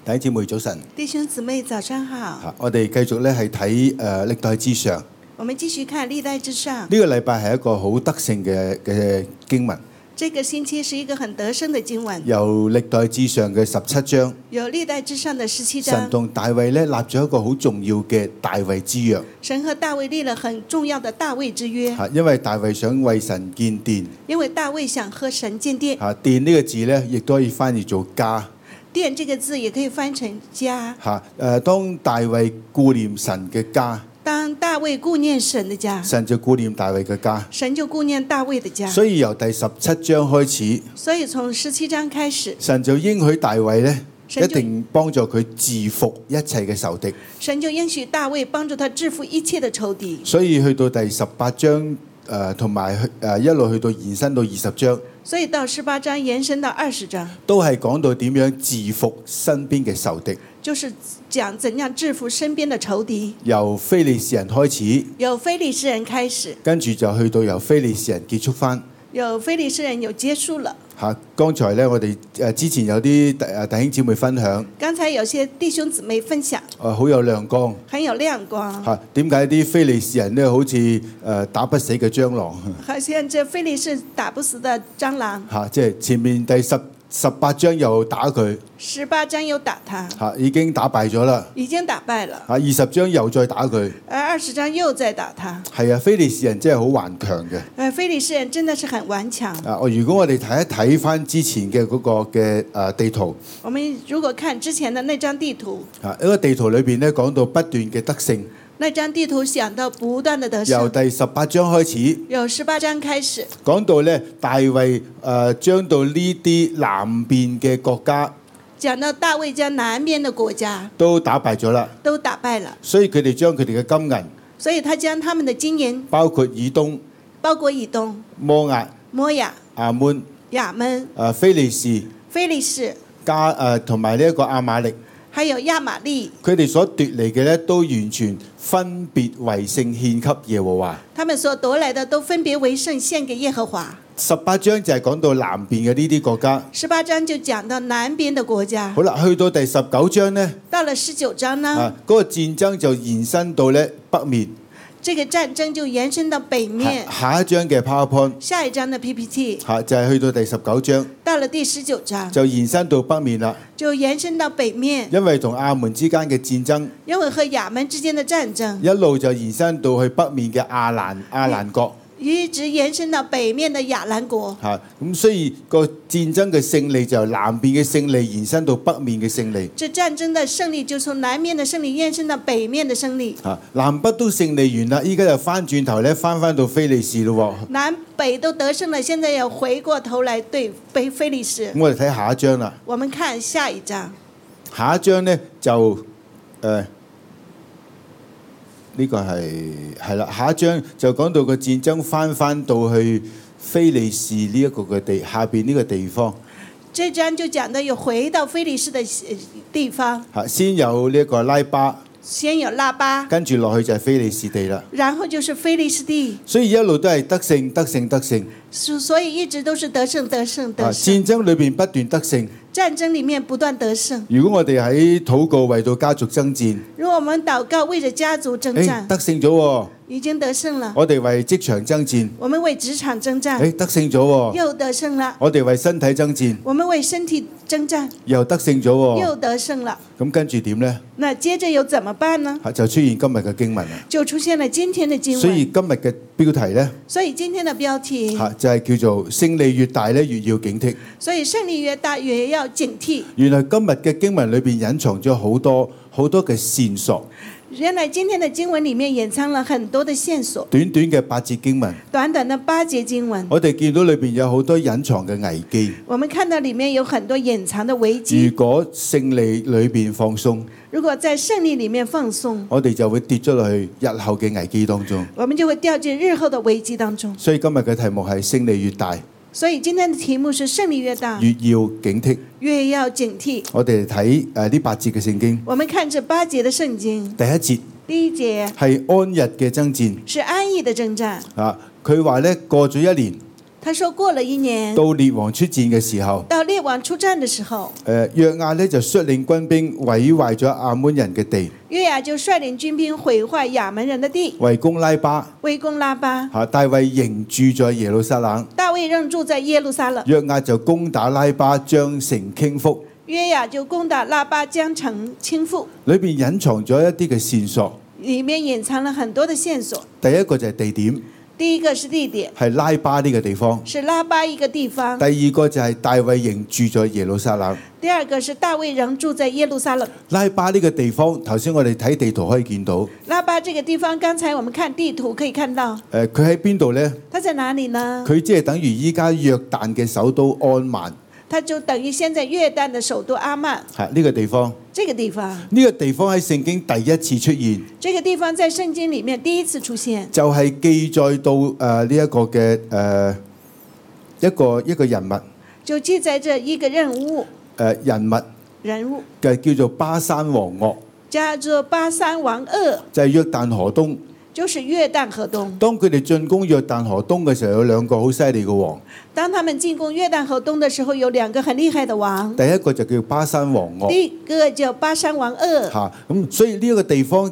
弟兄姊妹早晨， 弟兄姊妹早上好。 我哋繼續咧係睇歷代之上。 我們繼續看歷代之上。 呢個禮拜係一個好得勝嘅經文。 這個星期是一個很得勝的經文。 由歷代之上嘅17章。 有歷代之上的17章。 神同大衛咧立咗一個好重要嘅大衛之約。 神和大衛立了很重要的大衛之約。 因為大衛想為神建殿。 因為大衛想和神建殿。 殿呢個字咧，亦都可以翻譯做家。 殿這個字也可以翻成家。 當大衛顧念神嘅家。 當大衛顧念神的家， 神就顧念大衛嘅家。 神就顧念大衛的家。 所以由第17章開始， 所以從17章開始， 神就應許大衛呢，一定幫助佢治服一切嘅仇敵。 神就應許大衛幫助他制服一切的仇敵。 所以去到第18章，同埋一路去到延伸到20章。 所以到18章延伸到20章， 都係講到點樣治服身邊嘅仇敵。 就是講怎樣制服身邊的仇敵。 由非利士人開始， 由非利士人開始， 跟住就去到由非利士人結束返。 由非利士人有結束了。 剛才咧我哋之前有啲弟兄姊妹分享。 剛才有些弟兄姊妹分享。 好有亮光。 很有亮光。 點解啲非利士人咧好似打不死嘅蟑螂？ 好像這非利士打不死的蟑螂。 即係前面第18章又打佢。 18章又打他。 已經打敗咗啦。 已經打敗了。 20章又再打佢。 20章又再打他。 係啊，非利士人真係好頑強嘅。 非利士人真的是很頑強。 如果我哋睇一睇翻之前嘅嗰個嘅地圖。 我們如果看之前的那張地圖。 一個地圖裏邊咧講到不斷嘅得勝。 那張地圖講到不斷的得勝。 由第18章開始。 由18章開始。 講到咧大衛將到呢啲南邊嘅國家。 講到大衛將南邊的國家都打敗咗啦。 都打敗了。 所以佢哋將佢哋嘅金銀。 所以他將他們的金銀。 包括以東。 包括以東。 摩押。 摩押。 亞捫。 亞捫。 非利士。 非利士。 同埋呢一個亞瑪力。 還有亞瑪力。 佢哋所奪嚟嘅咧，都完全分別為聖獻給耶和華。 他們所奪來的都分別為聖獻給耶和華。 18章就係講到南邊嘅呢啲國家。 18章就講到南邊的國家。 好啦，去到第19章呢。 到了19章呢。 嗰個戰爭就延伸到咧北面。 這個戰爭就延伸到北面。 下一章嘅 PowerPoint。 下一章的 PPT。 就係去到第19章。 到了第19章。 就延伸到北面啦。 就延伸到北面。 因為同亞門之間嘅戰爭。 因為和亞門之間的戰爭。 一路就延伸到去北面嘅亞蘭國。 一直延伸到北面的亞蘭國。 咁所以個戰爭嘅勝利就由南邊嘅勝利延伸到北面嘅勝利。 這戰爭的勝利就從南面的勝利延伸到北面的勝利。 南北都勝利完啦，依家就翻轉頭咧，翻到非利士咯。 南北都得勝了，現在又回過頭來對非利士。 咁我哋睇下一章啦。 我們看下一章。 下一章呢就呢個係啦，下一章就講到個戰爭翻到去非利士呢一個嘅地下邊呢個地方。 這章就講到又回到非利士的地方。 先有呢一個拉巴。 先有拉巴。 跟住落去就係非利士地啦。 然後就是非利士地。 所以一路都係得勝得勝得勝。 所以一直都是得勝得勝得勝。 戰爭裏邊不斷得勝。 戰爭裡面不斷得勝。 如果我哋喺禱告為到家族爭戰， 如果我們禱告為着家族爭戰， 得勝咗喎， 已經得勝了。 我哋為職場爭戰， 我們為職場爭戰， 得勝咗喎， 又得勝了。 我哋為身體爭戰， 我們為身體爭戰， 又得勝咗喎， 又得勝了。 咁跟住點呢？ 那接着又怎麼辦呢？ 就出現今日嘅經文啦， 就出現了今天的經文。 所以今日嘅標題呢， 所以今天的標題就係叫做勝利越大咧，越要警惕。 所以勝利越大，越要警惕。 原來今日嘅經文裏邊隱藏咗好多嘅線索。 原來今天的經文裡面隱藏了很多的線索。 短短嘅8節經文， 短短的8節經文， 我哋見到裏邊有好多隱藏嘅危機。 我們看到裡面有很多隱藏的危機。 如果勝利裏邊放鬆， 如果在勝利裡面放鬆， 我哋就會跌咗落去日後嘅危機當中。 我們就會掉進日後的危機當中。 所以今日嘅題目係勝利越大。 所以今天的題目是勝利越大， 越要警惕。 越要警惕。 我哋睇呢8節嘅聖經。 我們看這8節的聖經。 第一節。 第一節係安逸嘅爭戰。 是安逸的爭戰。 佢話咧過咗1年。 他說過了一年， 到列王出戰嘅時候， 到列王出戰的時候， 約押呢就率領軍兵毀壞咗亞捫人嘅地， 約押就率領軍兵毀壞亞捫人的地， 圍攻拉巴。 圍攻拉巴。 大衛仍住在耶路撒冷， 大衛仍住在耶路撒冷。 約押就攻打拉巴，將城傾覆。 約押就攻打拉巴，將城傾覆。 裏面隱藏咗一啲嘅線索， 裡面隱藏了很多的線索。 第一個就係地點， 第一個是地點， 係拉巴呢個地方。 是拉巴一個地方。 第二個就係大衛仍住在耶路撒冷。 第二個是大衛仍住在耶路撒冷。 拉巴呢個地方，頭先我哋睇地圖可以見到。 拉巴這個地方，剛才我們看地圖可以看到。 佢喺邊度呢？ 它在哪裡呢？ 佢即係等於依家約旦嘅首都安曼。 它就等於現在約旦的首都阿曼。 呢個地方。 這個地方。 呢個地方喺聖經第一次出現。 這個地方在聖經裡面第一次出現。 就係記載到呢一個嘅一個人物。 就記載着一個人物。人物。 就叫做巴珊王噩。 叫做巴珊王噩。 就係約旦河東。 就是約旦河東。當佢哋進攻約旦河東嘅時候，有兩個好犀利嘅王。 當他們進攻約旦河東的時候，有兩個很厲害的王。 第一個就叫巴珊王噩。 第一個叫巴珊王噩。 咁所以呢一個地方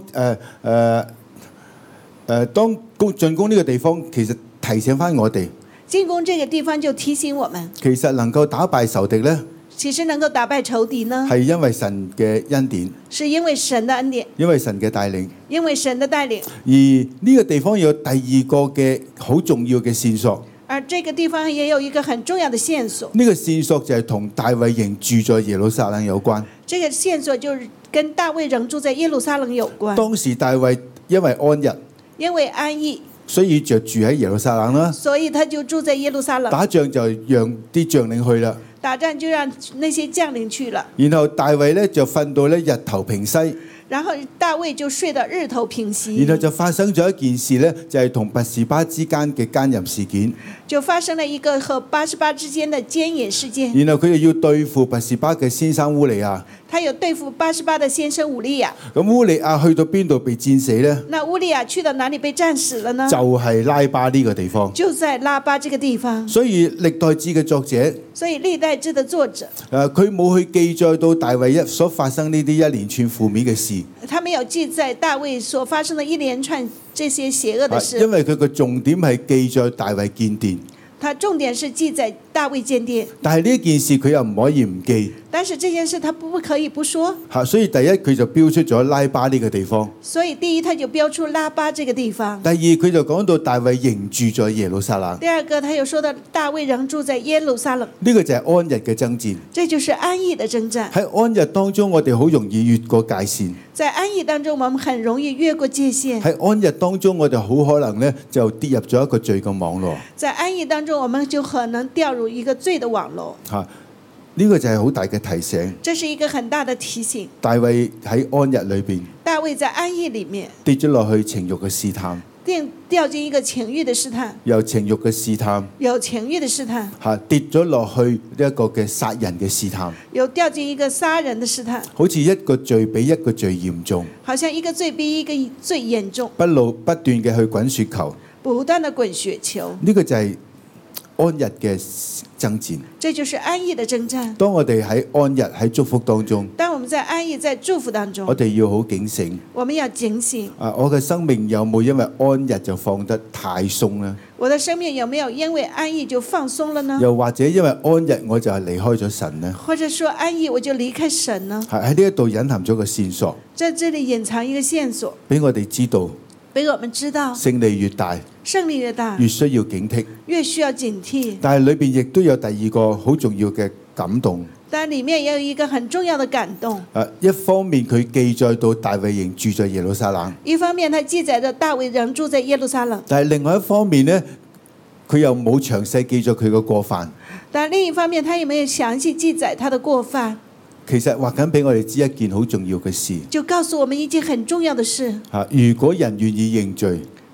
當進攻呢個地方，其實提醒翻我哋。 進攻這個地方就提醒我們。 其實能夠打敗仇敵呢？ 其實能夠打敗仇敵呢？ 係因為神嘅恩典。 是因為神的恩典。 因為神嘅帶領。 因為神的帶領。 而呢個地方有第二個嘅好重要嘅線索。 而這個地方也有一個很重要的線索。 呢個線索就係同大衛仍住在耶路撒冷有關。 這個線索就是跟大衛仍住在耶路撒冷有關。 當時大衛因為安逸。 因為安逸。 所以就住喺耶路撒冷啦。 所以他就住在耶路撒冷。 打仗就讓啲將領去啦。 打仗就讓那些將領去了。 然後大衛呢就瞓到呢日頭平西。 然後大衛就睡到日頭平西。 然後就發生咗一件事呢，就係同拔示巴之間嘅奸淫事件。 就發生了一個和拔示巴之間的奸淫事件。 然後佢哋要對付拔示巴嘅先生烏利亞。 他有對付拔示巴的先生烏利亞。 咁烏利亞去到邊度被戰死呢？ 那烏利亞去到哪裡被戰死了呢？ 就係拉巴呢個地方。 就在拉巴這個地方。 所以歷代志嘅作者。 所以歷代志的作者。 佢冇去記載到大衛所發生呢啲一連串負面嘅事。 他沒有記載大衛所發生的一連串這些邪惡的事。 因為佢個重點係記載大衛建殿。 他重點是記載大衛建殿。 但係呢件事佢又唔可以唔記。 但是這件事他不可以不說。 所以第一佢就標出咗拉巴呢個地方。 所以第一他就標出拉巴這個地方。 第二佢就講到大衛仍住在耶路撒冷。 第二個他又說到大衛仍住在耶路撒冷。 呢個就係安逸嘅爭戰。 這就是安逸的爭戰。 喺安逸當中，我哋好容易越過界線。 在安逸當中，我們很容易越過界線。 喺安逸當中，我哋好可能呢就跌入咗一個罪嘅網絡。 在安逸當中，我們就可能掉入一個罪的網絡。 呢個就係好大嘅提醒。 這是一個很大的提醒。 大衛喺安逸裏邊。大衛在安逸裡面跌咗落去情慾嘅試探。 掉進一個情慾的試探。 有情慾嘅試探。 有情慾的試探。 跌咗落去呢一個嘅殺人嘅試探。 有掉進一個殺人的試探。 好似一個罪比一個罪嚴重。 好像一個罪比一個罪嚴重。 不斷嘅去滾雪球。 不斷的滾雪球。 呢個就係安逸嘅爭戰。 這就是安逸的爭戰。 當我哋喺安逸喺祝福當中。 當我們在安逸在祝福當中。 我哋要好警醒。 我們要警醒。 我嘅生命有冇因為安逸就放得太鬆呢？ 我的生命有沒有因為安逸就放鬆了呢？ 又或者因為安逸我就係離開咗神呢？ 或者說安逸我就離開神呢？ 喺呢一度隱含咗個線索。 在這裡隱藏一個線索， 俾我哋知道。 俾我們知道。 勝利越大。勝利越大。 越需要警惕。 越需要警惕。 但係裏邊亦都有第二個好重要嘅感動。 但裡面也有一個很重要的感動。 一方面佢記載到大衛仍住在耶路撒冷。 一方面他記載着大衛仍住在耶路撒冷。 但係另外一方面呢，佢又冇詳細記咗佢嘅過犯。 但另一方面，他也沒有詳細記載他的過犯。 其實話緊俾我哋知一件好重要嘅事。 就告訴我們一件很重要的事。 如果人願意認罪。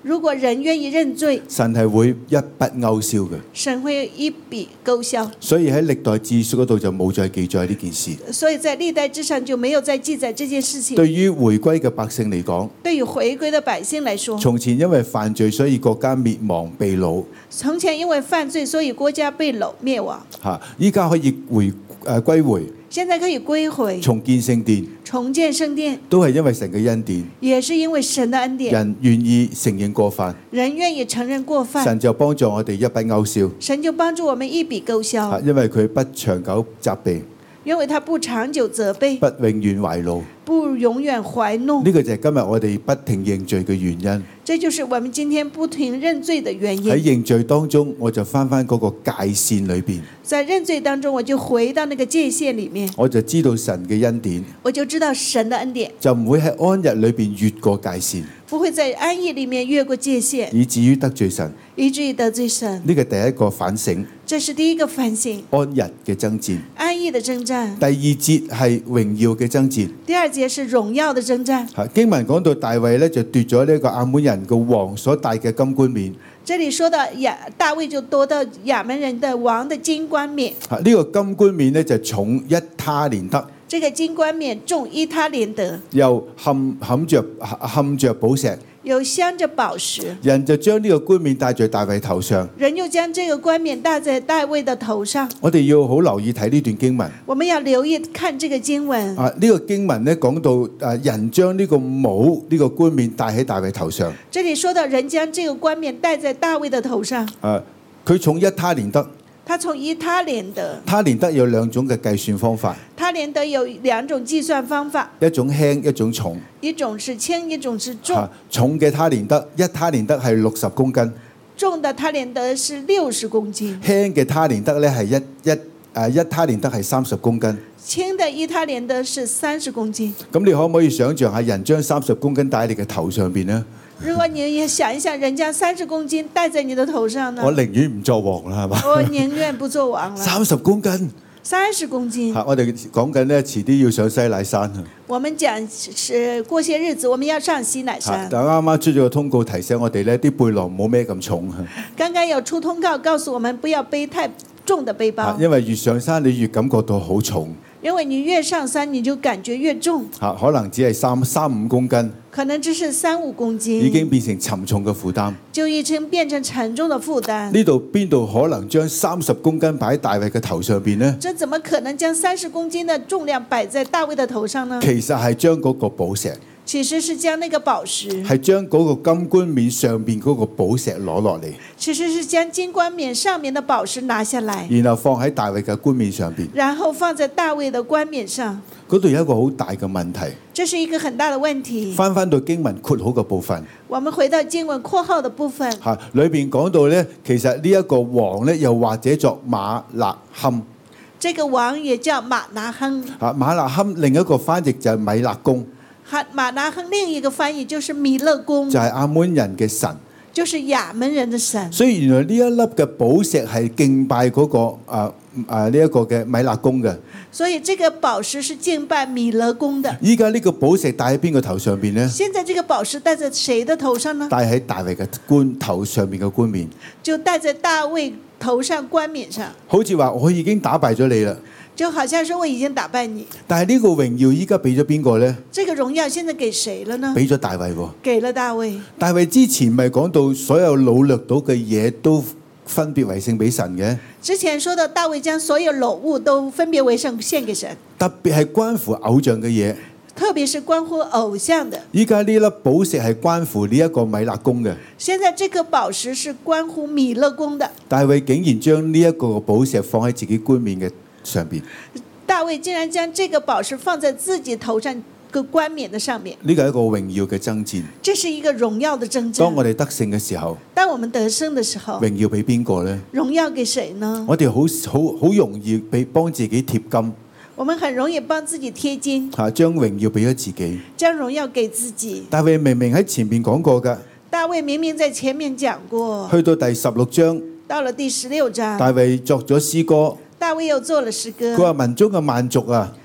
如果人願意認罪， 神係會一筆勾銷嘅。 神會一筆勾銷。 所以喺歷代志書嗰度就冇再記載呢件事。 所以在歷代之上就沒有再記載這件事情。 對於回歸嘅百姓嚟講， 對於回歸的百姓來說， 從前因為犯罪，所以國家滅亡被擄。 從前因為犯罪，所以國家被擄滅亡。 依家可以歸回。 現在可以歸回， 重建聖殿， 重建聖殿， 都係因為神嘅恩典， 也是因為神的恩典。 人願意承認過犯， 人願意承認過犯， 神就幫助我哋一筆勾銷。 神就幫助我們一筆勾銷， 因為佢不長久責備， 因為他不長久責備， 不永遠懷怒， 不永遠懷怒。 呢個就係今日我哋不停認罪嘅原因。 這就是我們今天不停認罪的原因。 喺認罪當中，我就翻嗰個界線裏邊。 在認罪當中，我就回到那個界線裡面， 我就知道神嘅恩典， 我就知道神的恩典， 就唔會喺安逸裏邊越過界線， 不會在安逸裡面越過界線， 以至於得罪神， 以至於得罪神。 呢個第一個反省， 這是第一個反省， 安逸嘅爭戰。 安逸的征戰。 第二節係榮耀嘅爭戰。 第二節是榮耀的征戰。 經文講到大衛呢，就奪咗呢個亞捫人嘅王所戴嘅金冠冕。 這裡說到大衛就奪到亞捫人的王的金冠冕。 呢個金冠冕呢，就重一他連得。 這個金冠冕重一他連得， 又嵌着寶石， 有鑲着寶石。 人就將呢個冠冕戴在大衛頭上。 人又將這個冠冕戴在大衛的頭上。 我哋要好留意睇呢段經文。 我們要留意看這個經文。 呢個經文呢講到人將呢個帽呢個冠冕戴喺大衛頭上。 這裡說到人將這個冠冕戴在大衛的頭上。 佢重一他連得。 他從一他連得。 他連得有兩種嘅計算方法。 他連得有兩種計算方法。 一種輕，一種重。 一種是輕，一種是重。 重嘅他連得，一他連得係60公斤。 重的他連得是60公斤。 輕嘅他連得咧係一他連得係30公斤。 輕的一他連得是30公斤。 咁你可唔可以想象下人將30公斤戴喺你嘅頭上邊呢？ 如果你也想一想，人家30公斤戴在你的頭上呢？ 我寧願唔作王啦，係嘛？ 我寧願不做王了。 30公斤。 30公斤。 我哋講緊咧，遲啲要上西乃山。 我們講是過些日子，我們要上西乃山。 但啱啱出咗個通告提醒我哋咧，啲背囊唔好孭咁重。 剛剛有出通告告訴我們，不要背太重的背包。 因為越上山你越感覺到好重。 因為你越上山，你就感覺越重。 可能只係3-5公斤。 可能只是3-5公斤。 已經變成沉重嘅負擔。 就已經變成沉重的負擔。 呢度邊度可能將30公斤擺喺大衛嘅頭上邊呢？ 這怎麼可能將30公斤的重量擺在大衛的頭上呢？ 其實係將嗰個寶石。 其實是將那個寶石， 係將嗰個金冠冕上邊嗰個寶石攞落嚟。 其實是將金冠冕上面的寶石拿下來， 然後放喺大衛嘅冠冕上邊。 然後放在大衛的冠冕上。 嗰度有一個好大嘅問題。 這是一個很大的問題。 翻到經文括號嘅部分。 我們回到經文括號的部分。 裏邊講到呢，其實呢一個王呢，又或者作馬勒堪。 這個王也叫馬拿亨。 馬勒堪另一個翻譯就係米勒公。 馬拿亨另一個翻譯就是米勒公， 就係亞捫人嘅神， 就是亞捫人的神。 所以原來呢一粒嘅寶石係敬拜嗰個呢一個嘅米勒公嘅。 所以這個寶石是敬拜米勒公的。 依家呢個寶石戴喺邊個頭上邊呢？ 現在這個寶石戴在誰的頭上呢？ 戴喺大衛嘅頭上面嘅冠冕， 就戴在大衛頭上冠冕上。 好似話我已經打敗咗你啦。 就好像說我已經打敗你， 但係呢個榮耀依家俾咗邊個呢？ 這個榮耀現在給誰了呢？ 俾咗大衛喎。 給了大衛。 大衛之前咪講到所有擄掠到嘅嘢都分別為聖俾神嘅。 之前說到大衛將所有擄物都分別為聖獻給神， 特別係關乎偶像嘅嘢， 特別是關乎偶像的。 依家呢粒寶石係關乎呢一個米勒公嘅。 現在這個寶石是關乎米勒公的。 大衛竟然將呢一個寶石放喺自己冠冕嘅上邊。 大衛竟然將這個寶石放在自己頭上個冠冕的上面。 呢個係一個榮耀嘅爭戰。 這是一個榮耀的爭戰。 當我哋得勝嘅時候， 當我們得勝的時候， 榮耀俾邊個呢？ 榮耀給誰呢？ 我哋好容易俾幫自己貼金。 我們很容易幫自己貼金。 將榮耀俾咗自己。 將榮耀給自己。 大衛明明喺前面講過㗎。 大衛明明在前面講過。 去到第16章。 到了第16章。 大衛作咗詩歌。 大衛又做了詩歌。 佢話民中嘅萬族啊。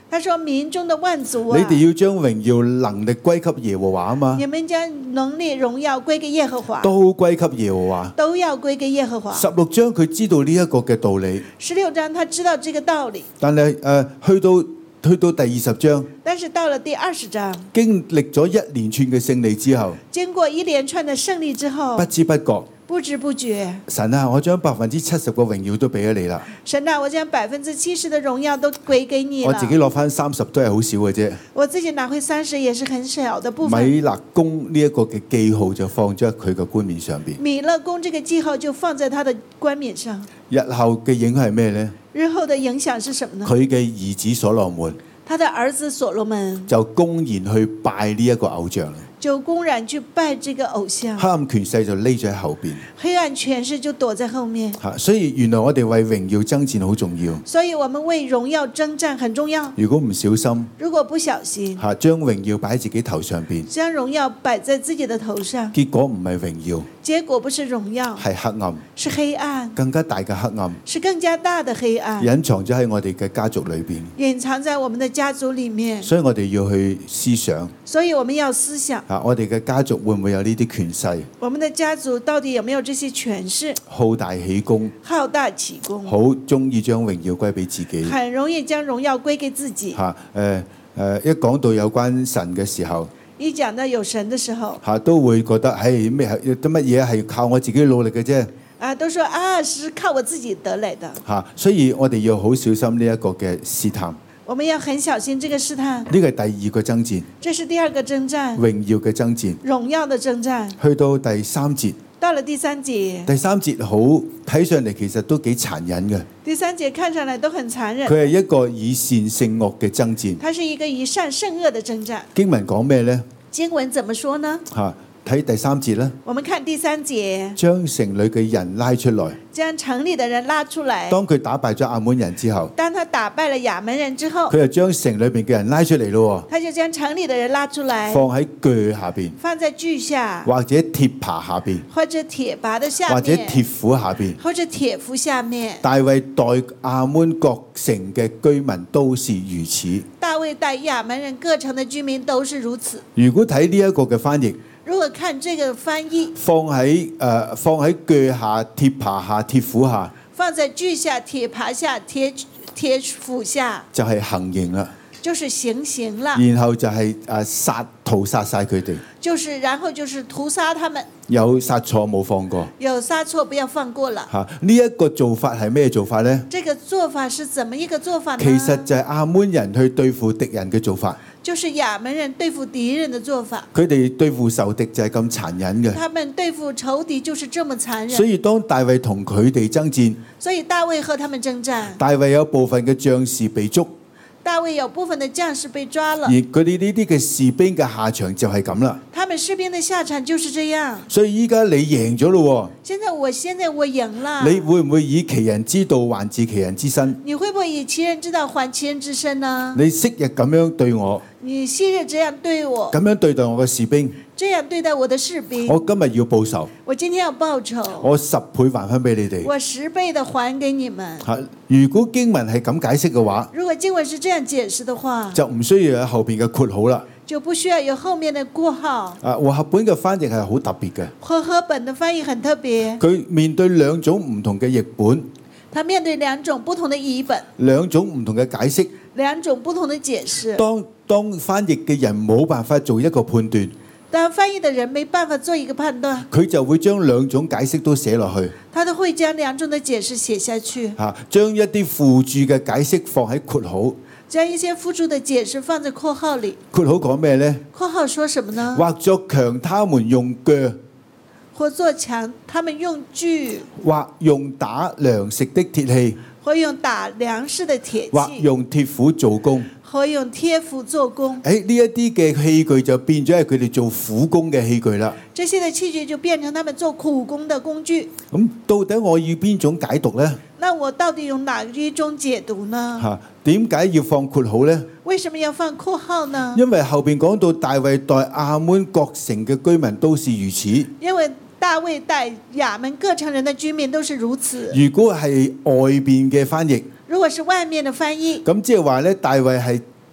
他說民中的萬族啊， 你哋要將榮耀能力歸給耶和華啊嘛， 你們將能力榮耀歸給耶和華， 都歸給耶和華。 都要歸給耶和華。 16章佢知道呢一個嘅道理， 16章他知道這個道理， 但係去到第20章， 但是到了第20章， 經歷咗一連串嘅勝利之後， 經過一連串的勝利之後， 不知不覺， 不知不覺， 神啊，我將70%嘅榮耀都俾咗你啦， 神啊，我將70%的榮耀都歸給你了。 我自己攞翻30都係好少嘅啫。 我自己拿回30也是很小的部分。 米勒公呢一個嘅記號就放咗喺佢嘅冠冕上邊。 米勒公這個記號就放在他的冠冕上。 日後嘅影響係咩呢？ 日後的影響是什麼呢？ 佢嘅兒子所羅門他的兒子所羅門就公然去拜呢一個偶像， 就公然去拜這個偶像， 黑暗權勢就匿咗喺後邊。 黑暗權勢就躲在後面。 所以原來我哋為榮耀爭戰好重要。 所以我們為榮耀爭戰很重要。 如果唔小心， 如果不小心， 將榮耀擺喺自己頭上邊， 將榮耀擺在自己的頭上， 結果唔係榮耀， 結果不是榮耀， 係黑暗， 是黑暗， 更加大嘅黑暗， 是更加大的黑暗， 隱藏咗喺我哋嘅家族裏邊， 隱藏在我們的家族裡面。 所以我哋要去思想， 所以我們要思想， 我哋嘅家族會唔會有呢啲權勢？ 我們的家族到底有沒有這些權勢？ 好大喜功， 好大喜功， 好中意將榮耀歸俾自己， 很容易將榮耀歸給自己。 一講到有關神嘅時候， 一講到有神的時候， 都會覺得係咩？乜嘢係靠我自己努力嘅啫？ 都說是靠我自己得來的。 所以我哋要好小心呢一個嘅試探。 我們要很小心這個試探。 呢個係第二個爭戰。 這是第二個爭戰。 榮耀嘅爭戰。 榮耀的爭戰。 去到第3節。 到了第3節。 第3節好睇上嚟，其實都幾殘忍嘅。 第3節看上來都很殘忍。 佢係一個以善勝惡嘅爭戰。 它是一個以善勝惡的爭戰。 經文講咩呢？ 經文怎麼說呢？ 睇第3節啦。 我們看第3節。 將城裏嘅人拉出來。 將城裏的人拉出來。 當佢打敗咗亞捫人之後。 當他打敗了亞捫人之後。 佢就將城裏邊嘅人拉出嚟咯。 他就將城裏的人拉出來。 放喺鋸下邊。 放在鋸下。 或者鐵耙下邊。 或者鐵耙的下面。 或者鐵斧下邊。 或者鐵斧下面。 大衛待亞捫各城嘅居民都是如此。 大衛待亞捫人各城的居民都是如此。 如果睇呢一個嘅翻譯。 如果看這個翻譯， 放喺鋸下、鐵耙下、鐵斧下， 放在鋸下、鐵耙下、鐵斧下， 就係行刑啦， 就是行刑啦。 然後就係屠殺晒佢哋， 然後就是屠殺他們。 有殺錯冇放過， 有殺錯不要放過了。 呢一個做法係咩做法呢？ 這個做法是怎麼一個做法呢？ 其實就係亞捫人去對付敵人嘅做法。 就是亞捫人對付敵人的做法。 佢哋對付仇敵就係咁殘忍嘅。 他們對付仇敵就是這麼殘忍。 所以當大衛同佢哋爭戰， 所以大衛和他們爭戰。 大衛有部分嘅將士被捉。 大衛有部分的將士被抓了， 而佢哋呢啲嘅士兵嘅下場就係咁啦。 他們士兵的下場就是這樣。 所以依家你贏咗咯。 現在我贏啦。 你會唔會以其人之道還治其人之身？ 你會不會以其人之道還其人之身呢？ 你昔日咁樣對我， 你昔日這樣對我， 咁樣對待我嘅士兵， 這樣對待我的士兵， 我今日要報仇， 我今天要報仇， 我10倍還翻俾你哋， 我10倍的還給你們。 如果經文係咁解釋嘅話， 如果經文是這樣解釋的話， 就唔需要有後邊嘅括號啦， 就不需要有後面的括號。 和合本嘅翻譯係好特別嘅， 和合本的翻譯很特別， 佢面對2種唔同嘅譯本， 他面對2種不同的譯本 ，2種唔同嘅解釋 ，2種不同的解釋。 當翻譯嘅人冇辦法做一個判斷， 當翻譯的人沒辦法做一個判斷， 佢就會將2種解釋都寫落去， 他都會將2種的解釋寫下去， 將一啲附注嘅解釋放喺括號， 將一些附注的解釋放在括號裏。 括號講咩呢？ 括號說什麼呢？ 或作強他們用鋸， 或作強他們用鋸， 或用打糧食的鐵器， 或用打糧食的鐵器， 或用鐵斧做工， 或用鐵斧做工。 呢一啲嘅器具就變咗係佢哋做苦工嘅器具啦。 這些的器具就變成他們做苦工的工具。 咁到底我要邊種解讀呢？ 那我到底用哪一種解讀呢？ 點解要放括號呢？ 為什麼要放括號呢？ 因為後邊講到大衛待亞捫各城嘅居民都是如此。 因為大衛待亞捫各城人的居民都是如此。 如果係外邊嘅翻譯， 如果是外面的翻譯， 咁即係話咧，大衛係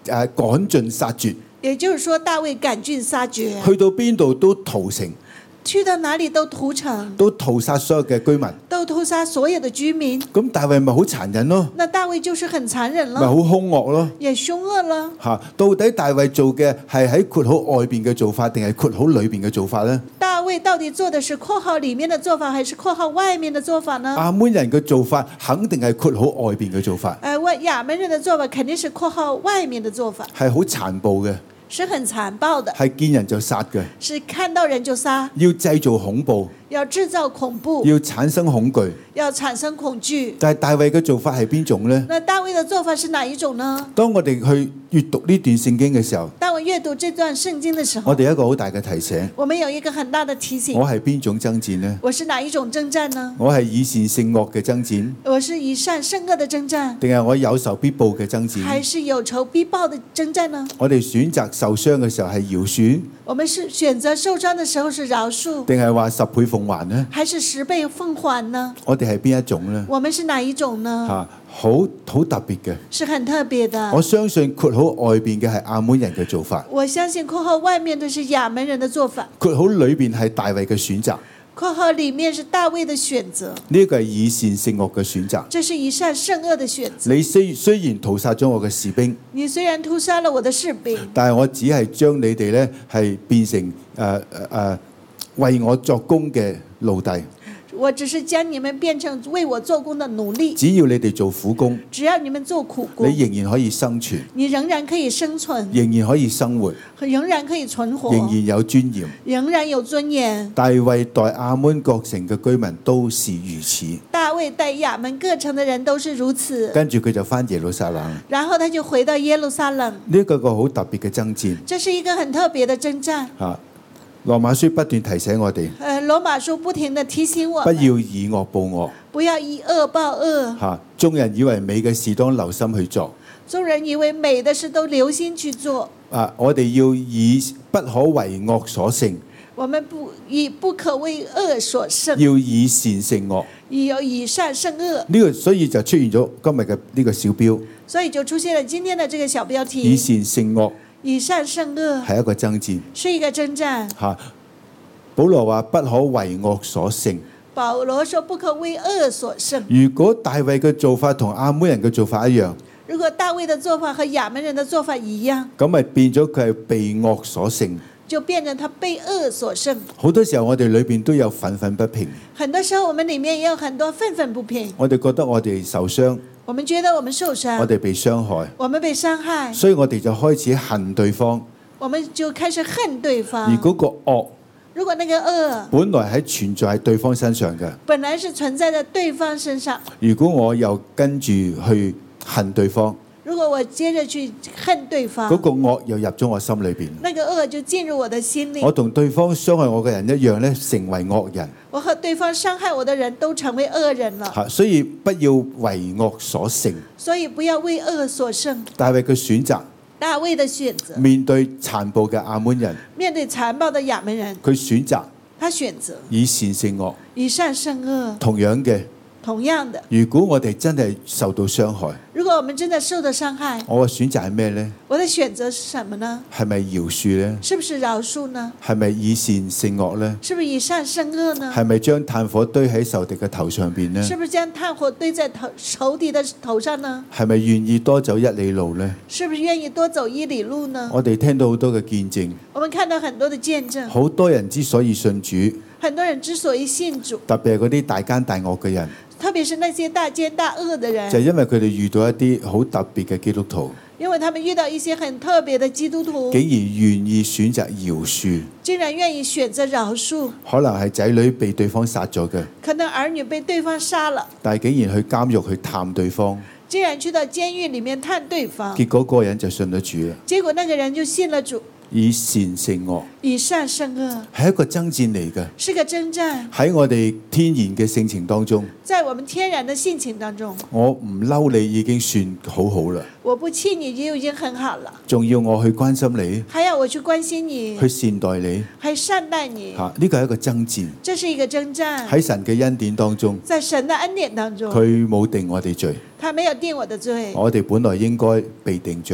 趕盡殺絕， 也就是說，大衛趕盡殺絕， 去到邊度都屠城， 去到哪裡都屠城， 都屠殺所有嘅居民。 都屠殺所有的居民。 咁大衛咪好殘忍咯， 那大衛就是很殘忍咪了， 好兇惡咯。 也兇惡了。 到底大衛做嘅係喺括號外邊嘅做法，定係括號裏邊嘅做法呢？ 大衛到底做的是括號裡面的做法，還是括號外面的做法呢？ 亞捫人嘅做法肯定係括號外邊嘅做法， 亞捫人的做法肯定是括號外面的做法， 係好殘暴嘅， 是很殘暴的， 係見人就殺嘅， 是看到人就殺， 要製造恐怖， 要製造恐怖， 要產生恐懼。 要產生恐懼。 但係大衛嘅做法係邊種呢？ 那大衛的做法是哪一種呢？ 當我哋去閱讀呢段聖經嘅時候， 當我閱讀這段聖經的時候， 我哋有一個好大嘅提醒， 我們有一個很大的提醒。 我係邊種爭戰呢？ 我是哪一種征戰呢？ 我係以善勝惡嘅爭戰， 我是以善勝惡的征戰， 定係我有仇必報嘅爭戰？ 還是有仇必報的征戰呢？ 我哋選擇受傷嘅時候係饒恕， 我們是選擇受傷的時候是饒恕， 定係話10倍奉還呢？ 還是10倍奉還呢？ 我哋係邊一種呢？ 我們是哪一種呢？ 好特別嘅， 是很特別的。 我相信括號外邊嘅係亞捫人嘅做法， 我相信括號外面的是亞捫人的做法， 括號裏邊係大衛嘅選擇， 括號裡面是大衛的選擇。 呢個係以善勝惡嘅選擇。 這是以善勝惡的選擇。 你雖然屠殺咗我嘅士兵， 你雖然屠殺了我的士兵， 但係我只係將你哋呢係變成為我作工嘅奴隸。 我只是將你們變成為我做工的奴隸。 只要你哋做苦工， 只要你們做苦工， 你仍然可以生存， 你仍然可以生存， 仍然可以生活， 仍然可以存活， 仍然有尊嚴， 仍然有尊嚴。 大衛待亞捫各城嘅居民都是如此。 大衛待亞捫各城的人都是如此。 跟住佢就返耶路撒冷， 然後他就回到耶路撒冷。 呢個個好特別嘅爭戰， 這是一個很特別的征戰。 羅馬書不斷提醒我哋， 羅馬書不停地提醒我， 不要以惡報惡， 不要以惡報惡。 眾人以為美嘅事當留心去做， 眾人以為美的事都留心去做。 我哋要以不可為惡所勝， 我們不可為惡所勝， 要以善勝惡， 以善勝惡。 呢個所以就出現咗今日嘅呢個小標， 所以就出現了今天的這個小標題： 以善勝惡。 以善勝惡係一個爭戰， 是一個征戰。 保羅話不可為惡所勝。 保羅說不可為惡所勝。 如果大衛嘅做法同亞捫人嘅做法一樣， 如果大衛的做法和亞捫人的做法一樣， 咁咪變咗佢係被惡所勝， 就變成他被惡所勝。 好多時候我哋裏邊都有憤憤不平， 很多時候我們裡面也有很多憤憤不平。 我哋覺得我哋受傷， 我們覺得我們受傷， 我哋被傷害， 我們被傷害， 所以我哋就開始恨對方。 我們就開始恨對方。 而嗰個惡， 如果那個惡本來係存在喺對方身上嘅， 本來是存在在對方身上， 如果我又跟住去恨對方， 如果我接着去恨對方， 嗰個惡又入咗我心裏邊， 那個惡就進入我的心裡。 我同對方傷害我嘅人一樣咧，成為惡人。 我和對方傷害我的人都成為惡人了。 所以不要為惡所勝。 所以不要為惡所勝。 大衛嘅選擇， 大衛的選擇， 面對殘暴嘅亞捫人， 面對殘暴的亞捫人， 佢選擇他選擇以善勝惡。 以善勝惡。 同樣嘅， 同樣的， 如果我哋真係受到傷害， 如果我們真的受到傷害， 我嘅選擇係咩呢？ 我的選擇是什麼呢？ 係咪饒恕呢？ 是不是饒恕呢？ 係咪以善勝惡呢？ 是不是以善勝惡呢？ 係咪將炭火堆喺仇敵嘅頭上邊呢？ 是不是將炭火堆在仇敵的頭上呢？ 係咪願意多走1里路呢？ 是不是願意多走1里路呢？ 我哋聽到好多嘅見證， 我們看到很多的見證， 好多人之所以信主， 很多人之所以信主， 特別係嗰啲大奸大惡嘅人， 特別是那些大奸大惡的人， 就係因為佢哋遇到一啲好特別嘅基督徒， 因為他們遇到一些很特別的基督徒， 竟然願意選擇饒恕， 竟然願意選擇饒恕。 可能係仔女被對方殺咗嘅， 可能兒女被對方殺了， 但係竟然去監獄去探對方， 竟然去到監獄裡面探對方， 結果嗰個人就信咗主啦。 結果那個人就信了主。 以善勝惡， 以善勝惡， 係一個爭戰嚟嘅， 是個征戰。 喺我哋天然嘅性情當中， 在我們天然的性情當中， 我唔嬲你已經算好好啦， 我不氣你就已經很好了， 仲要我去關心你， 還要我去關心你， 去善待你， 還善待你。 呢個係一個爭戰， 這是一個征戰。 喺神嘅恩典當中， 在神的恩典當中， 佢冇定我哋罪， 他沒有定我的罪， 我哋本來應該被定罪嘅。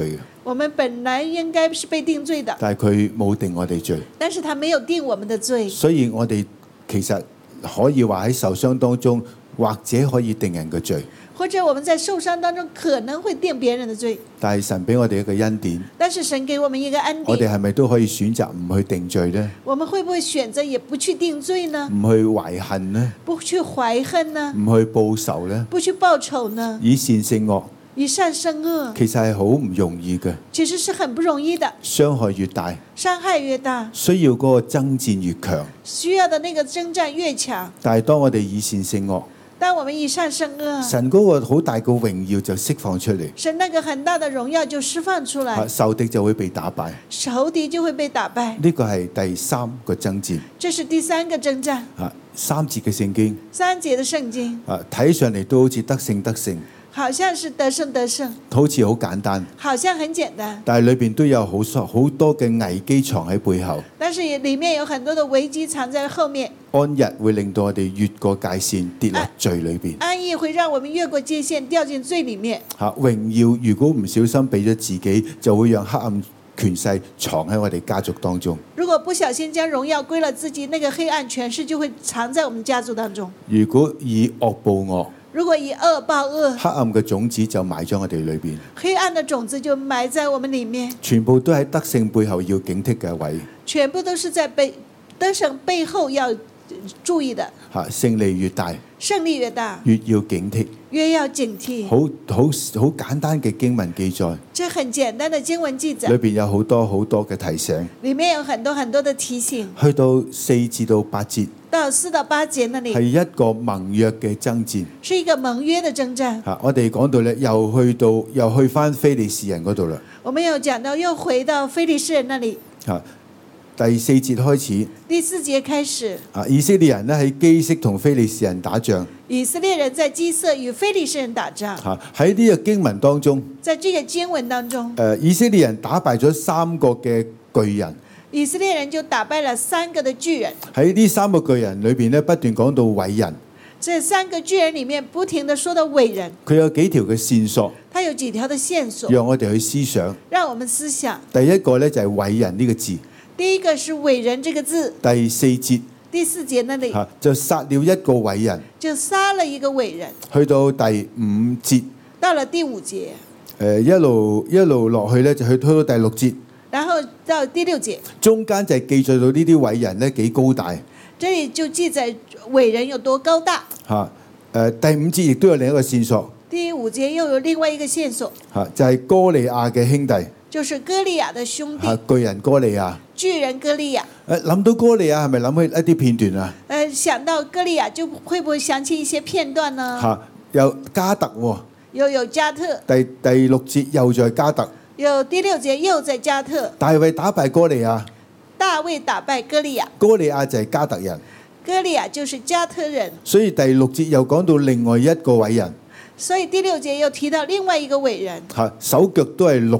我們本來應該是被定罪的， 但係佢冇定我哋罪， 但是他沒有定我們的罪， 所以我哋其實可以話喺受傷當中，或者可以定人嘅罪。 或者我們在受傷當中可能會定別人的罪， 但係神俾我哋一個恩典， 但是神給我們一個恩我哋典， 係咪都可以選擇唔去定罪呢？ 我們會不會選擇也不去定罪呢？ 唔去懷恨呢？ 不去懷恨呢？ 唔去報仇呢？ 不去報仇呢？ 以善勝惡， 以善勝惡， 其實係好唔容易嘅。 其實是很不容易的， 傷害越大， 傷害越大， 需要嗰個爭戰越強。 需要的那個征戰越強。 但係當我哋以善勝惡， 當我們以善勝惡， 神嗰個好大個榮耀就釋放出嚟， 神那個很大的榮耀就釋放出來， 仇敵就會被打敗。 仇敵就會被打敗。 呢個係第三個爭戰。 這是第三個征戰。 三節嘅聖經， 三節的聖經， 睇上嚟都好似得勝得勝， 好像是得勝得勝， 好似好簡單， 好像很簡單， 但係裏邊都有好多嘅危機藏喺背後。 但是裡面有很多的危機藏在後面。 安逸會令到我哋越過界線跌落罪裏邊。 安逸會讓我們越過界線掉進罪裡面。 榮耀如果唔小心俾咗自己，就會讓黑暗權勢藏喺我哋家族當中。 如果不小心將榮耀歸了自己，那個黑暗權勢就會藏在我們家族當中。 如果以惡報惡， 如果以惡報惡， 黑暗嘅種子就埋咗我哋裏邊。 黑暗的種子就埋在我們裡面。 全部都喺得勝背後要警惕嘅位。 全部都是在得勝背後要注意的。 勝利越大， 勝利越大， 越要警惕， 越要警惕。 好簡單嘅經文記載， 這很簡單的經文記載， 裏邊有好多嘅提醒。 裡面有很多的提醒。 去到4至到8節， 到4到8節那裡係一個盟約嘅爭戰， 是一個盟約的征戰。 我哋講到咧，又去翻非利士人嗰度啦。 我們有講到又回到非利士人那裡。 第4節開始， 第4節開始， 以色列人咧喺基色同非利士人打仗。 以色列人在基色與非利士人打仗。 喺呢個經文當中， 在這個經文當中， 以色列人打敗咗3個嘅巨人。 以色列人就打敗了3個的巨人。 喺呢3個巨人裏邊咧，不斷講到偉人。 這3個巨人裡面不停地說到偉人。 佢有幾條嘅線索， 他有幾條的線索， 讓我哋去思想。 讓我們思想。 第一個咧就係偉人呢個字。 第一個是偉人這個字。 第4節。 第4節那裡就殺了一個偉人。 就殺了一個偉人。 去到第5節。 到了第5節。 一路落去咧，就去到第6節。 然後到第6節。中間就係記載到呢啲偉人咧幾高大。 這裡就記載偉人有多高大。 第5節亦都有另一個線索。 第5節又有另外一個線索。 就係哥利亞嘅兄弟。 就是歌利亞的兄弟。 巨人哥利亞。 巨人歌利亞。 諗到歌利亞係咪諗起一啲片段啊？ 想到歌利亞就會不會想起一些片段呢？ 有加特喎。 又有加特。 第6節又在加特。 有第6節又在加特。 大衛打敗哥利亞。 大衛打敗歌利亞。 哥利亞就係加特人。 歌利亞就是加特人。 所以第6節又講到另外一個偉人。 所以第6節又提到另外一個偉人。 手腳都係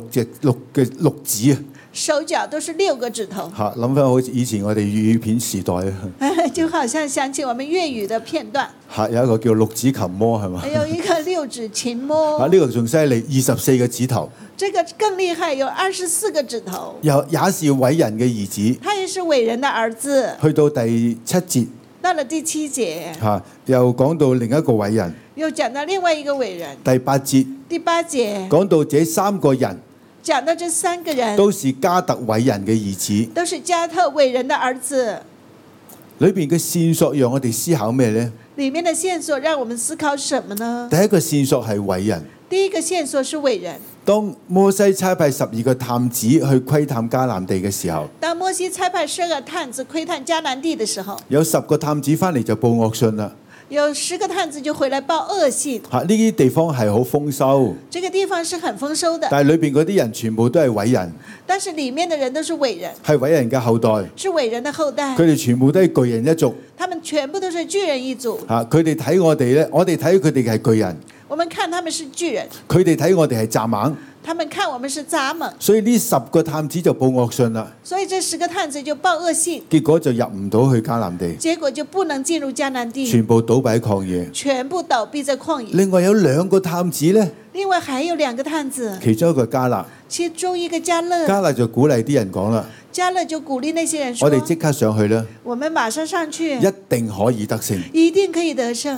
6指啊。 手腳都是6個指頭。 諗翻好似以前我哋粵語片時代啊。 就好像想起我們粵語的片段。 有一個叫6指琴魔係嘛？ 有一個6指琴魔。 呢個仲犀利，24個指頭。 這個更厲害，有24個指頭。 也是偉人嘅兒子。 他也是偉人的兒子。 去到第7節。 到了第7節。 又講到另一個偉人。 又講到另外一個偉人。 第8節。 第8節。 講到這3個人。 講到這3個人。 都是加特偉人嘅兒子。 都是加特偉人的兒子。 裏邊嘅線索讓我哋思考咩呢？ 裡面的線索讓我們思考什麼呢？ 第一個線索係偉人。 第一個線索是偉人。 當摩西差派12個探子去窺探迦南地嘅時候， 當摩西差派12個探子窺探迦南地嘅時候， 有10個探子翻嚟就報惡信啦。 有10個探子就回來報惡信。 呢啲地方係好豐收。 這個地方是很豐收的。 但係裏邊嗰啲人全部都係偉人。 但是裡面的人都是偉人。 係偉人嘅後代。 是偉人的後代。 佢哋全部都係巨人一族。 他們全部都是巨人一族。 佢哋睇我哋咧，我哋睇佢哋係巨人。 我們看他們是巨人。 佢哋睇我哋係蚱蜢。 他們看我們是蚱蜢， 所以呢10個探子就報惡信啦， 所以這10個探子就報惡信， 結果就入唔到去迦南地， 結果就不能進入迦南地， 全部倒閉喺曠野。 全部倒閉在曠野。 另外有2個探子呢， 另外還有2個探子， 其中一個迦勒， 其中一個迦勒， 迦勒就鼓勵啲人講啦， 迦勒就鼓勵那些人說： 我哋即刻上去啦， 我們馬上上去， 一定可以得勝。 一定可以得勝。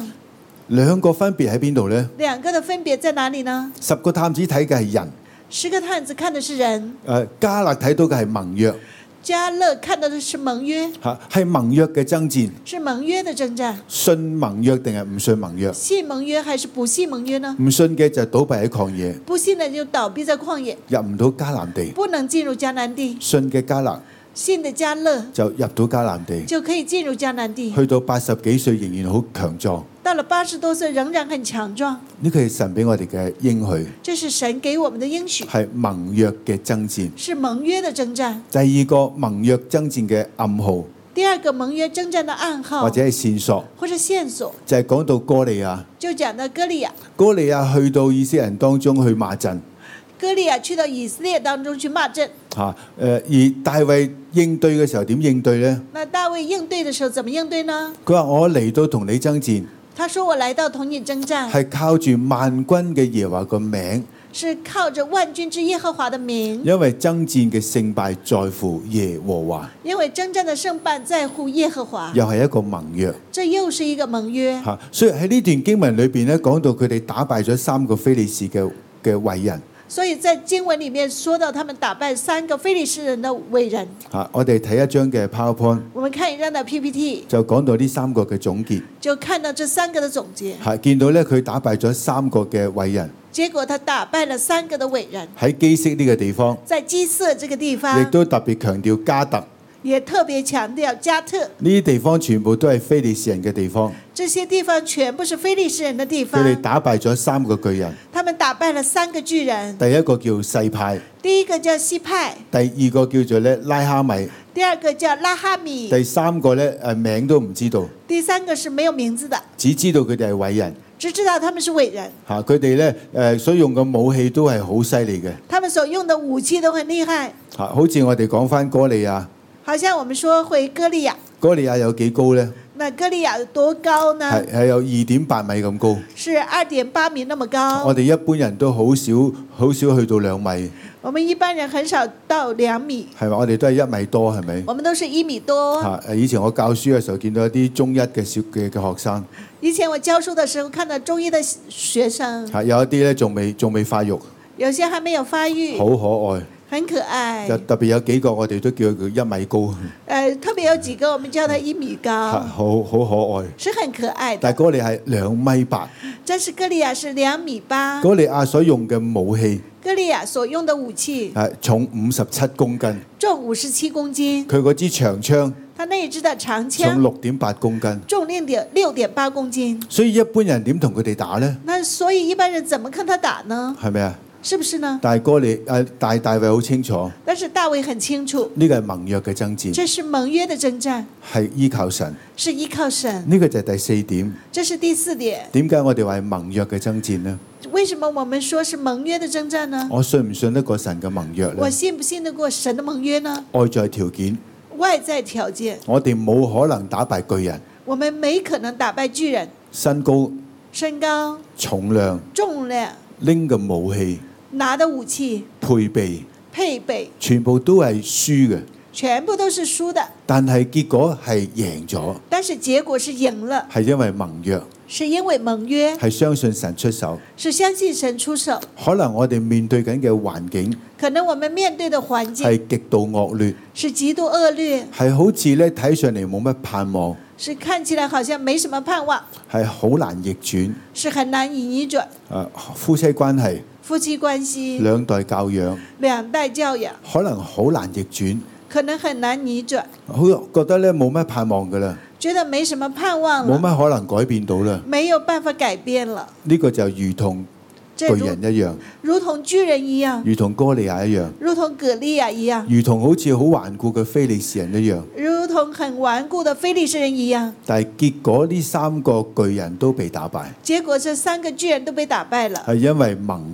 2個分別喺邊度呢 2個的分別在哪裡呢 ？10個探子睇嘅係人， ？10個探子看的是人， 迦勒睇到嘅係盟約， 迦勒看到的是盟約， 係盟約嘅爭戰， 是盟約的征戰。 信盟約定係唔信盟約？ 信盟約還是不信盟約呢？ 唔信嘅就倒閉喺曠野， 不信的就倒閉在曠野， 入唔到迦南地； 不能進入迦南地。 信嘅迦勒信的迦勒就入到迦南地， 就可以進入迦南地。 去到80幾歲仍然好強壯。 到了80多歲仍然很強壯。 呢個係神俾我哋嘅應許， 這是神給我們的應許， 係盟約嘅爭戰。 是盟約的征戰。 第2個盟約爭戰嘅暗號， 第2個盟約征戰的暗號或者係線索， 或者線索， 就係講到歌利亞。 就講到歌利亞。 歌利亞去到以色列人當中去罵陣， 歌利亞去到以色列當中去罵陣。 而大衛應對嘅時候點應對呢？ 那大衛應對的時候怎麼應對呢？ 佢話我嚟到同你爭戰， 他說我來到同你征戰， 係靠住萬軍嘅耶和華個名， 是靠着萬軍之耶和華的名， 因為爭戰嘅勝敗在乎耶和華， 因為征戰的勝敗在乎耶和華， 又係一個盟約。 這又是一個盟約。 所以喺呢段經文裏邊咧，講到佢哋打敗咗3個非利士嘅偉人。 所以在經文裡面說到他們打敗3個非利士人的偉人。 我哋睇一張嘅 PowerPoint， 我們看一張的 PPT， 就講到呢3個嘅總結。 就看到這3個的總結。 見到咧佢打敗咗3個嘅偉人。 結果他打敗了3個的偉人。 喺基色呢個地方， 在基色這個地方， 亦都特別強調加特。 也特別強調加特。 呢啲地方全部都係非利士人嘅地方。 這些地方全部是非利士人的地方。 佢哋打敗咗3個巨人。 他們打敗了3個巨人。 第一個叫細派。 第一個叫西派。 第2個叫做咧拉哈米。 第2個叫拉哈米。 第3個咧名都唔知道。 第3個是沒有名字的。 只知道佢哋係偉人。 只知道他們是偉人。 佢哋咧所用嘅武器都係好犀利嘅。 他們所用的武器都很厲害。 好似我哋講翻歌利亞。 好像我們說回歌利亞。 歌利亞有幾高呢？ 那歌利亞有多高呢？ 係有2.8米咁高。 是2.8米那麼高。 我哋一般人都好少去到2米。 我們一般人很少到2米。 係咪？我哋都係1米多，係咪？ 我們都是1米多。 以前我教書嘅時候，見到一啲中一嘅學生。 以前我教書的時候，看到中一的學生。 有一啲咧仲未發育。 有些還沒有發育。 好可愛。 很可愛。 特別有幾個我哋都叫佢1米高。 特別有幾個我們叫他1米高。 好可愛。 是很可愛的。 但係歌利亞係2米8。 但是歌利亞是2米8。 歌利亞所用嘅武器。 歌利亞所用的武器。 重57公斤。 重57公斤。 佢嗰支長槍。 他那一支的長槍。 重6.8公斤。 重6.8公斤。 所以一般人點同佢哋打呢？ 那所以一般人怎麼跟他打呢？ 係咪啊？ 是不是呢？ 但係大衛好清楚。 但是大衛很清楚。 呢個係盟約嘅爭戰。 這是盟約的征戰。 係依靠神。 是依靠神。 呢個就係第4點。 這是第4點。 點解我哋話係盟約嘅爭戰呢？ 為什麼我們說是盟約的征戰呢？ 我信唔信得過神嘅盟約呢？ 我信不信得過神的盟約呢？ 外在條件。 外在條件。 我哋冇可能打敗巨人。 我們沒可能打敗巨人。 身高。重量。拎嘅武器。 拿的武器。 配備。全部都係輸嘅。 全部都是輸的。 但係結果係贏咗。 但是結果是贏了。 係因為盟約。 是因為盟約。 係相信神出手。 是相信神出手。 可能我哋面對緊嘅環境。 可能我們面對的環境。 係極度惡劣。 是極度惡劣。 係好似咧睇上嚟冇乜盼望。 是看起來好像沒什麼盼望。 係好難逆轉。 是很難以逆轉。 夫妻關係。 夫妻關係。 兩代教養。 兩代教養。 可能好難逆轉。 可能很難逆轉。 好覺得咧冇乜盼望㗎啦。 覺得沒什麼盼望了。 冇乜可能改變到啦。 沒有辦法改變了。 呢個就如同巨人一樣。 如同巨人一樣。 如同歌利亞一樣。 如同歌利亞一樣。 如同好似好頑固嘅非利士人一樣。 如同很頑固的非利士人一樣。 但係結果呢3個巨人都被打敗。 結果這3個巨人都被打敗了。 係因為盟約。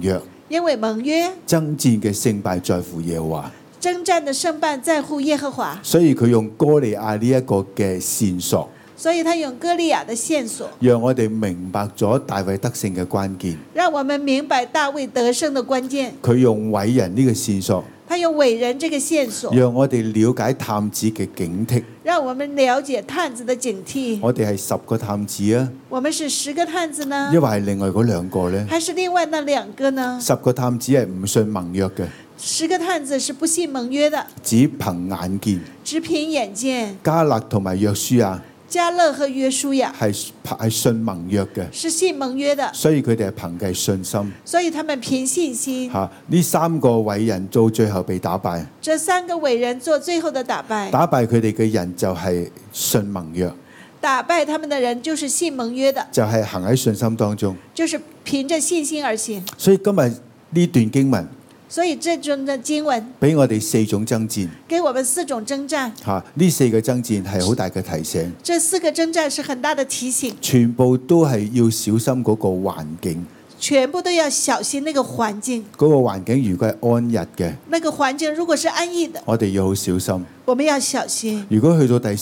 因為盟約， 爭戰嘅勝敗在乎耶和華。 征戰的勝敗在乎耶和華， 所以佢用歌利亞呢一個嘅線索， 所以他用歌利亞的線索， 讓我哋明白咗大衛得勝嘅關鍵。 讓我們明白大衛得勝的關鍵。 佢用偉人呢個線索， 他用偉人這個線索， 讓我哋了解探子嘅警惕。 讓我們了解探子的警惕。 我哋係10個探子啊， 我們是10個探子呢？ 因為係另外嗰2個呢？ 還是另外那2個呢 ？10個探子係唔信盟約嘅。 10個探子是不信盟約的， 只憑眼見。 只憑眼見。 迦勒同埋約書亞， 迦勒和約書亞係信盟約嘅， 是信盟約的， 所以佢哋係憑嘅信心。 所以他們憑信心。 呢3個偉人到最後被打敗。 這3個偉人做最後的打敗。 打敗佢哋嘅人就係信盟約。 打敗他們的人就是信盟約的， 就係行喺信心當中， 就是憑着信心而行。 所以今日呢段經文， 所以這種的經文俾我哋4種爭戰， 給我們4種征戰。 呢4個爭戰係好大嘅提醒。 這4個征戰是很大的提醒， 全部都係要小心嗰個環境。 全部都要小心那個環境。 嗰個環境如果係安逸嘅， 那個環境如果是安逸的， 我哋要好小心。 我們要小心。 如果去到第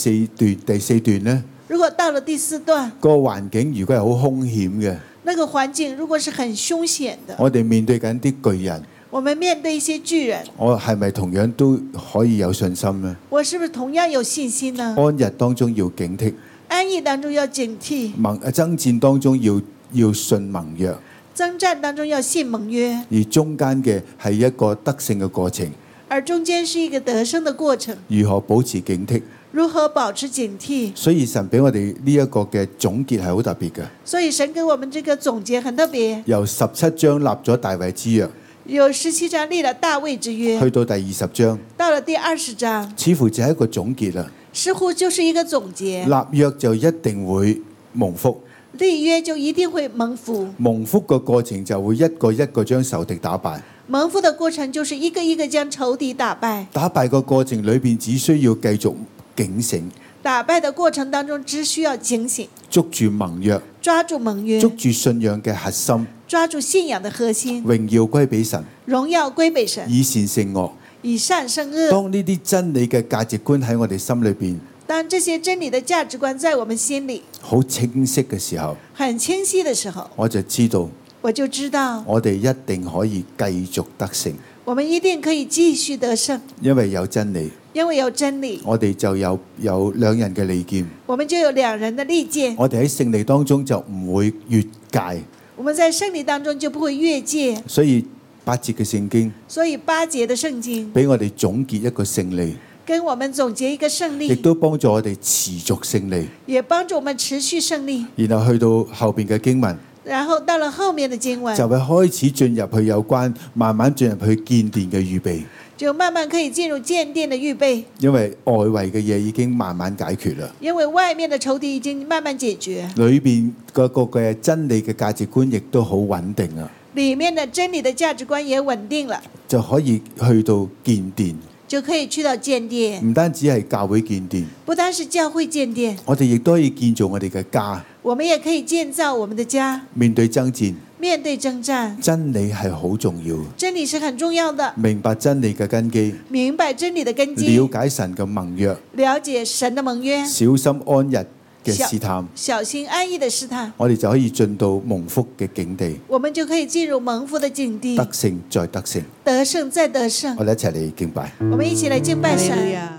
4段呢， 如果到了第4段， 個環境如果係好兇險嘅， 那個環境如果是很兇險的， 我哋面對緊啲巨人， 我們面對一些巨人， 我係咪同樣都可以有信心呢？ 我是不是同樣有信心呢？ 安逸當中要警惕， 安逸當中要警惕， 爭戰當中要信盟約， 征戰當中要信盟約， 而中間嘅係一個得勝嘅過程。 而中間是一個得勝的過程。 如何保持警惕？ 如何保持警惕？ 所以神俾我哋呢一個嘅總結係好特別嘅。 所以神給我們這個總結很特別。 由17章立咗大衛之約， 有17章立了大衛之約， 去到第20章， 到了第20章， 似乎就係一個總結啦。 似乎就是一個總結。 立約就一定會蒙福， 立約就一定會蒙福。 蒙福嘅過程就會一個一個將仇敵打敗。 蒙福的過程就是一個一個將仇敵打敗。 打敗個過程裏邊只需要繼續警醒。 打敗的過程當中只需要警醒， 捉住盟約， 抓住盟約， 捉住信仰嘅核心， 抓住信仰的核心， 榮耀歸俾神， 榮耀歸俾神， 以善勝惡， 以善勝惡。 當呢啲真理嘅價值觀喺我哋心裏邊， 當這些真理的價值觀在我們心裏好清晰嘅時候， 很清晰的時候， 我就知道我哋一定可以繼續得勝。 我們一定可以繼續得勝， 因為有真理。 因為有真理， 我哋就有2人嘅利劍。 我們就有2人的利劍。 我哋喺勝利當中就唔會越界。 我們在勝利當中就不會越界。 所以8節嘅聖經， 所以8節的聖經俾我哋總結一個勝利， 跟我們總結一個勝利， 亦都幫助我哋持續勝利， 也幫助我們持續勝利。 然後去到後邊嘅經文， 然後到了後面的經文， 就會開始進入去有關慢慢進入去建殿嘅預備， 就慢慢可以進入建殿的預備。 因為外圍嘅嘢已經慢慢解決啦， 因為外面的仇敵已經慢慢解決， 裏邊嗰個嘅真理嘅價值觀亦都好穩定啦， 裡面的真理的價值觀也穩定了， 就可以去到建殿。 就可以去到建殿， 唔單止係教會建殿， 不單是教會建殿， 我哋亦都可以建造我哋嘅家。 我們也可以建造我們的家。 面對爭戰， 面對征戰， 真理係好重要。 真理是很重要的。 明白真理嘅根基， 明白真理的根基， 了解神嘅盟約， 了解神的盟約， 小心安逸嘅試探， 小心安逸的試探， 我哋就可以進到蒙福嘅境地。 我們就可以進入蒙福的境地， 得勝再得勝， 得勝再得勝。 我哋一齊嚟敬拜。 我們一起來敬拜神。